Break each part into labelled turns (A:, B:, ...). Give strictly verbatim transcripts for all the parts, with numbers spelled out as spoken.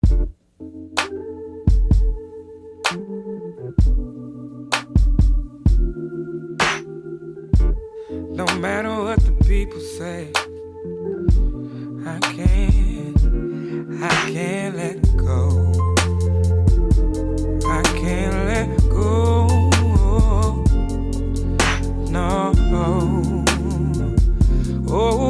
A: No matter what the people say, I can't, I can't let go. I can't let go. No. Oh, oh,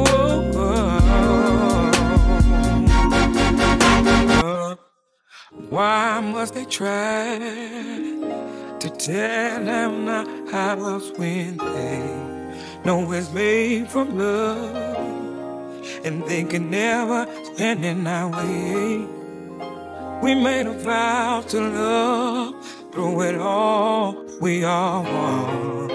A: oh. Why must they try to tear down our house when they know it's made from love, and they can never stand in our way? We made a vow to love, through it all, we are one.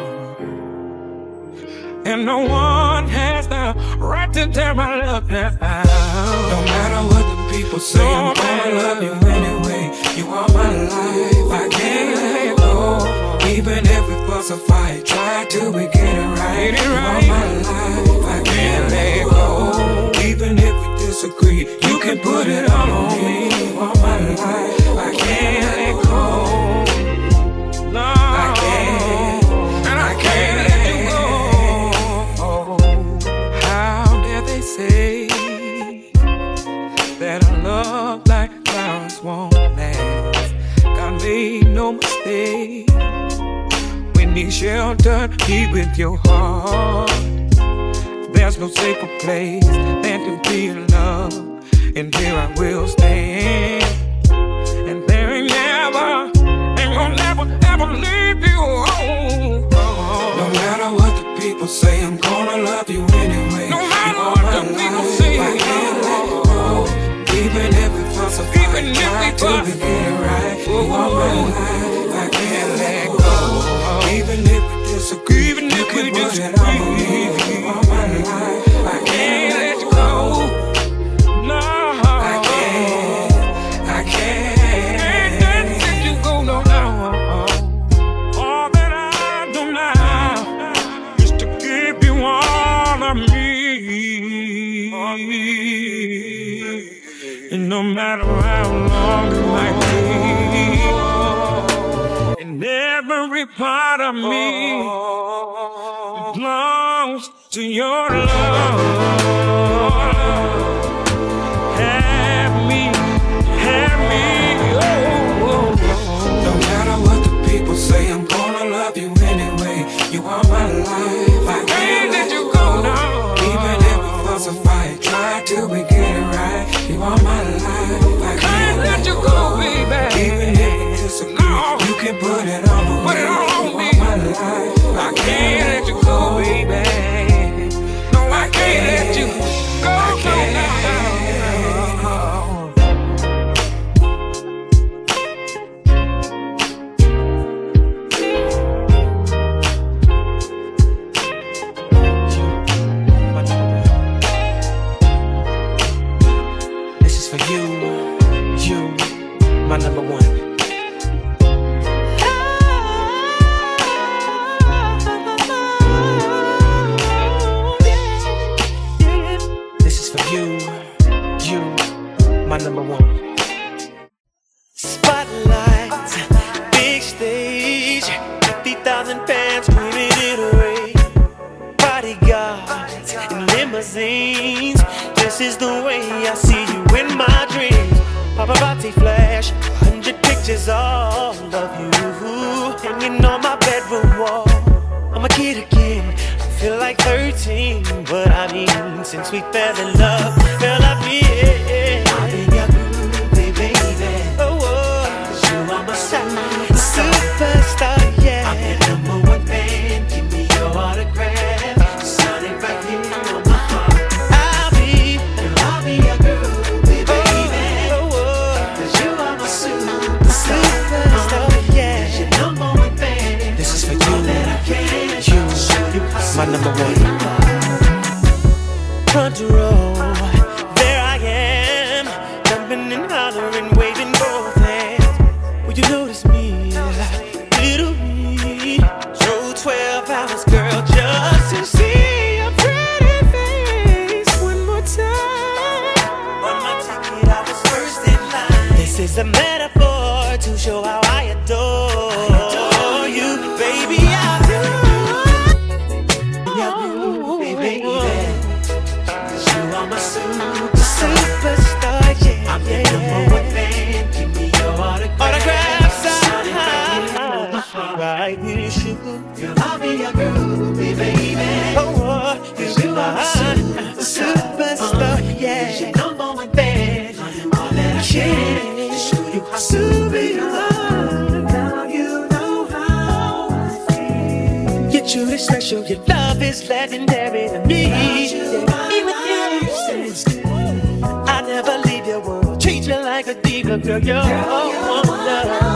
A: And no one has the right to tear my love down. No matter what the people say, I'm gonna love you anyway. You are my life, I can't let go. Even if we fuss or fight, try till we get it right. You are my life, I can't let go. Even if we disagree, you can put it all on me. You are my life, I can't let go. No, I can't, and I can't let you go. How dare they say that a love like ours won't last? God made no mistake when He sheltered me with your heart. There's no safer place than to be in love, and here I will stand. And there ain't never, ain't gonna never, ever leave you alone. No matter what the people say, I'm gonna love you anyway. No matter what the people say, I can't let it go. Even if it fuss or fight, even if we fuss, we get it right. You are my life, I can't let go. Even if we disagree, even if we disagree, you are my life, I can't let you go. No, I can't, I can't, can't let you go, no, no. All that I do now is to give you all of me. And no matter how long it might take, and every part of me belongs to your love. Have me, have me, oh, oh, oh. No matter what the people say, I'm gonna love you anyway. You are my life, I can't let you go now. Even if we fuss or fight, try till we get it right. You are my life, I can't let you go, baby. Even if we disagree, no, you can put it on me. Put it on me. My life, I can't let you go, baby. No, I can't let you go. I can't. This is for you, you, my number one. My number one.
B: Spotlights, big stage, fifty thousand fans screaming it away. Bodyguards and limousines, this is the way I see you in my dreams. Paparazzi flash, a hundred pictures all of you hanging on my bedroom wall. I'm a kid again, I feel like thirteen, but I mean, since we fell in love, girl, I feel superstar, yeah. I'm your number one fan. Give me your autograph. Sign it right here on my heart. I'll be, I'll be your girl, baby. Oh, oh, oh. Cause you are my superstar, superstar, yeah. Cause your number one fan.
A: This is for you,
B: that I can.
A: you, my number one.
B: Front row. is a metaphor to show how I adore, I adore you, baby. I do. You, baby, you are my super, superstar, yeah. I'm the number one fan. Give me your autograph. Autograph, sign. Right, you should. I'll be your groovy baby. Oh, you are my superstar, yeah. You're number one fan. All that I can show you how super you are. Now you know how I feel. You're truly special. Your love is legendary to me. Yeah. Be with you. I never leave your world. Treat you like a diva, girl. You're all one love.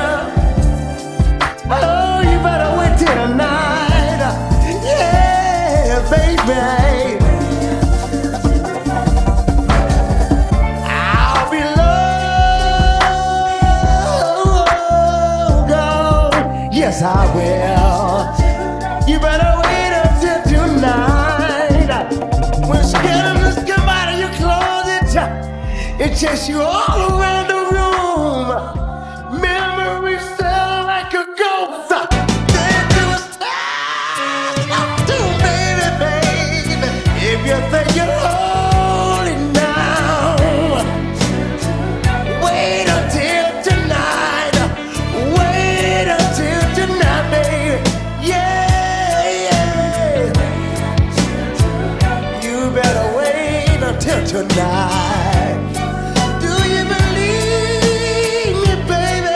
C: Oh, you better wait till tonight. Yeah. yes I will. You better wait until tonight. When skeletons come out of your closet, it chases you all around the room. Memories sound like a ghost. Then you do, baby, baby. If you think you're holding now, wait until tonight. Wait until tonight, baby. Yeah, yeah. You better wait until tonight. Do you believe me, baby?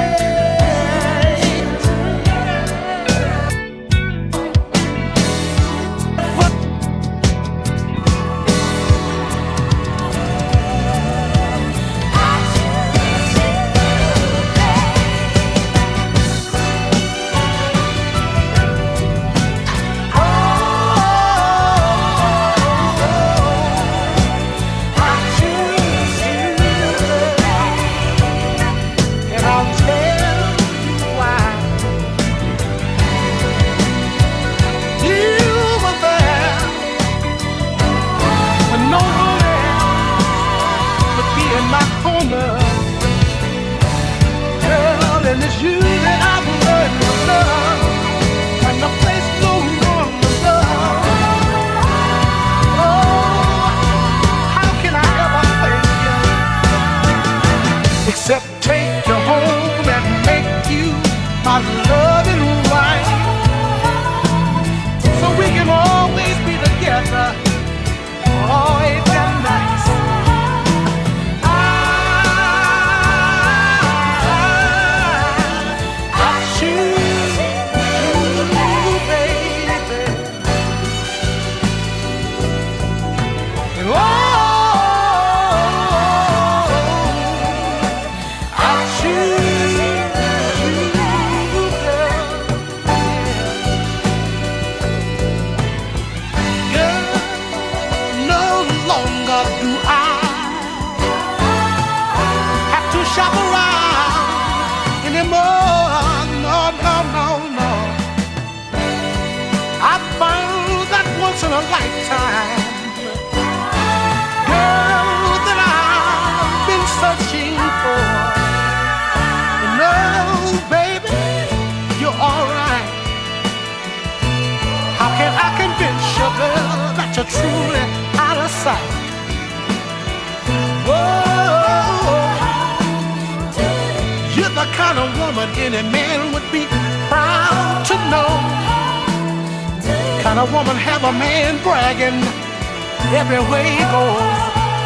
A: Except take you home and make you my loving wife, so we can always be together, always and nice. I, I, I choose you, baby. And oh, shop around anymore. No, no, no, no. I found that once in a lifetime girl that I've been searching for. No, baby, you're alright. How can I convince you, girl, that you're truly out of sight? Whoa. You're the kind of woman any man would be proud to know. Kind of woman have a man bragging everywhere he goes.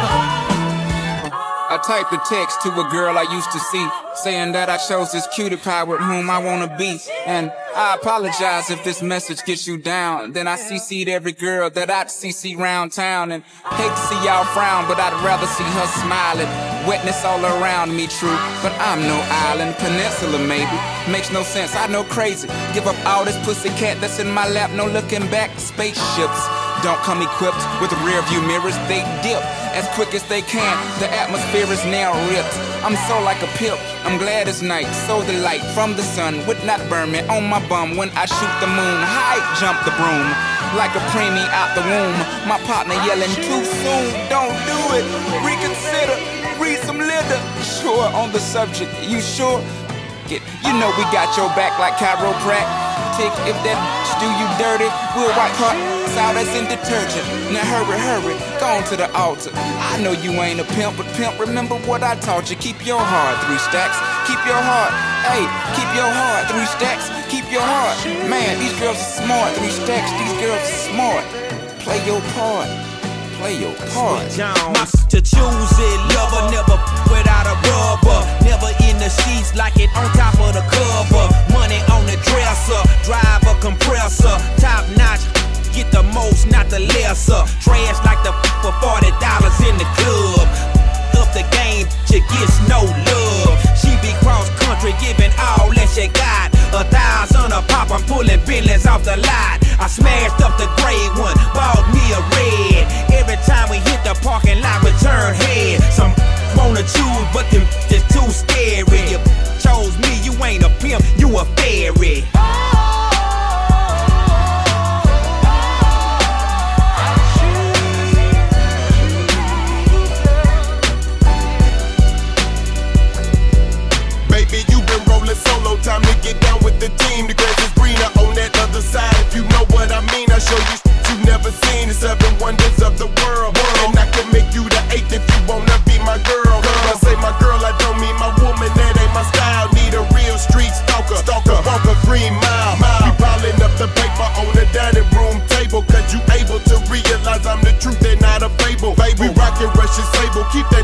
D: I typed a text to a girl I used to see, saying that I chose this cutie pie with whom I wanna be. And I apologize if this message gets you down. Then I C C'd every girl that I'd C C round town. And hate to see y'all frown, but I'd rather see her smiling. Wetness all around me, true, but I'm no island. Peninsula, maybe. Makes no sense, I know crazy. Give up all this pussy cat that's in my lap, no looking back. Spaceships don't come equipped with rear view mirrors, they dip as quick as they can. The atmosphere is now ripped. I'm so like a pimp, I'm glad it's night. So the light from the sun would not burn me on my bum when I shoot the moon. High jump the broom like a preemie out the womb. My partner yelling too soon, don't do it, reconsider, read some litter. Sure on the subject, you sure? Get, you know we got your back like chiropractic. If that do you dirty, we'll wipe her out as in detergent. Now hurry, hurry, go on to the altar. I know you ain't a pimp, but pimp, remember what I taught you. Keep your heart, three stacks. Keep your heart, hey, keep your heart, three stacks. Keep your heart, man, these girls are smart. Three stacks, these girls are smart. Play your part, play your part.
E: To choose it, lover, never without a rubber. Never in the sheets, like it on top of the cover. Money on the dresser, drive a compressor. Top notch, get the most, not the lesser. Trash like the for forty dollars in the club. Up the game, she gets no love. She be cross country, giving all that she got. A thousand a pop, I'm pulling billions off the lot. I smashed up the gray one, bought me a red. Every time we hit the parking lot, we turn head. Some wanna choose, but them just too scary. You chose me, you ain't a pimp, you a fairy.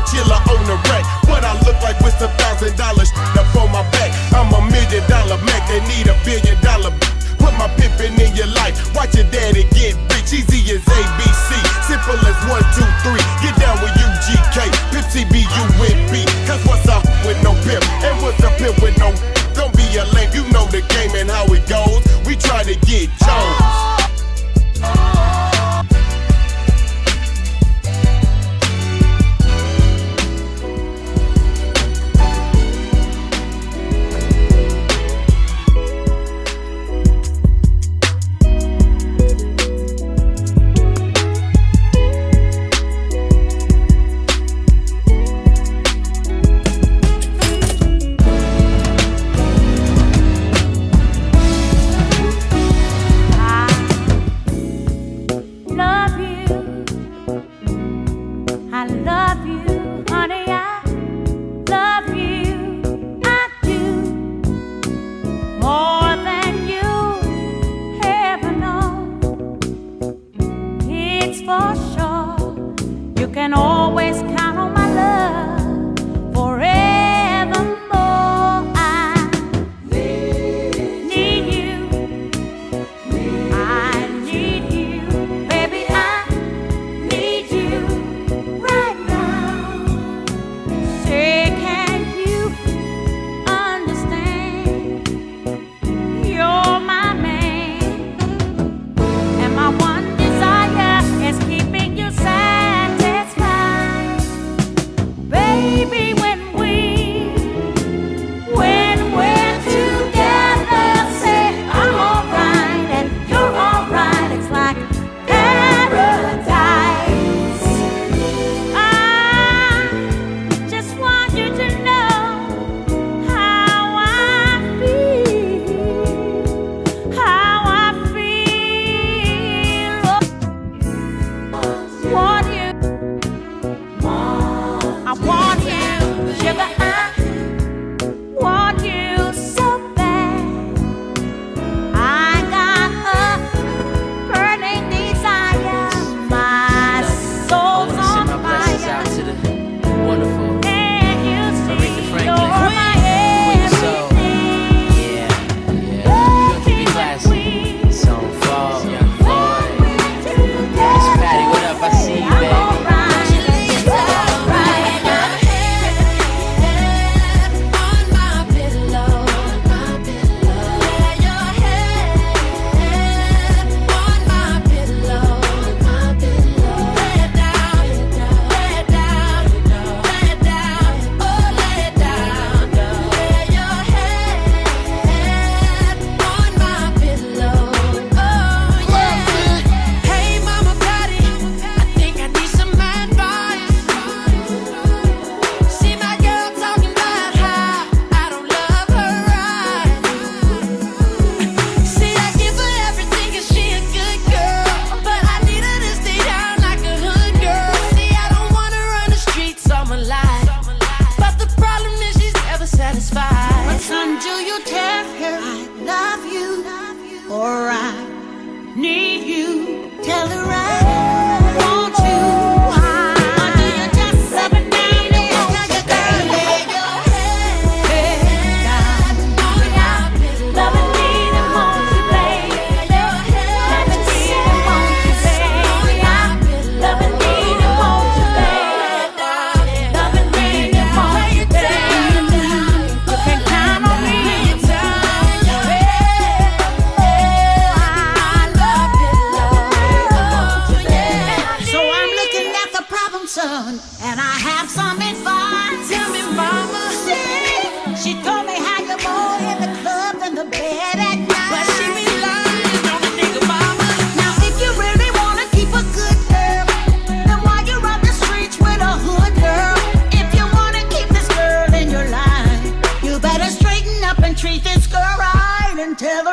F: chiller on the rack. What I look like with a thousand dollars up on my back. I'm a million dollar Mac, they need a billion dollar. Put my pimpin' in your life, watch your daddy get rich. Easy as A B C, simple as one, two, three. Get down with U G K, Pimp C B U with B. Cause what's up with no pimp, and what's a pimp with no? Don't be a lame, you know the game and how it goes. We try to get Jones.
C: Tell